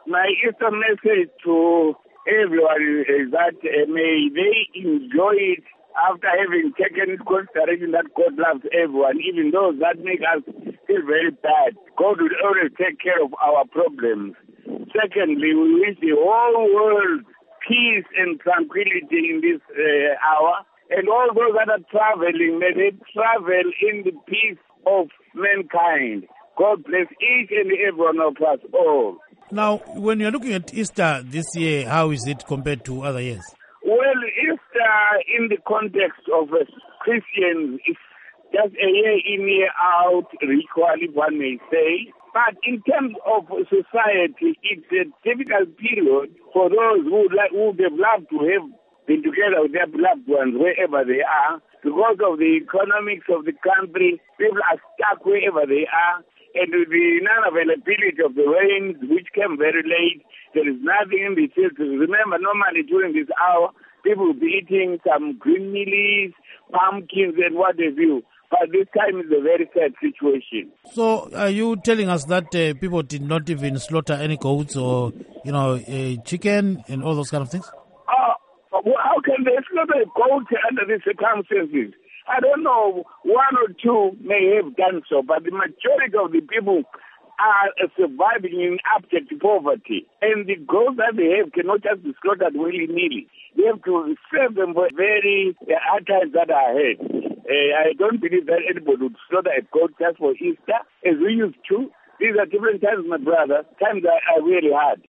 My Easter message to everyone is that may they enjoy it after having taken consideration that God loves everyone, even those that make us feel very bad. God will always take care of our problems. Secondly, we wish the whole world peace and tranquility in this hour. And all those that are traveling, may they travel in the peace of mankind. God bless each and every one of us all. Now, when you're looking at Easter this year, how is it compared to other years? Well, Easter in the context of Christians is just a year in, year out ritual, if one may say. But in terms of society, it's a difficult period for those who would have loved to have been together with their loved ones wherever they are. Because of the economics of the country, people are stuck wherever they are. And with the non-availability of the rains, which came very late, there is nothing in the fields. Remember, normally during this hour, people will be eating some green mealies, pumpkins, and what have you. But this time is a very sad situation. So, are you telling us that people did not even slaughter any goats or, chicken and all those kind of things? How can they slaughter a goat under these circumstances? I don't know, one or two may have done so, but the majority of the people are surviving in abject poverty. And the goats that they have cannot just be slaughtered willy-nilly. They have to save them for very hard times that are ahead. I don't believe that anybody would slaughter a goat just for Easter, as we used to. These are different times, my brother. Times are really hard.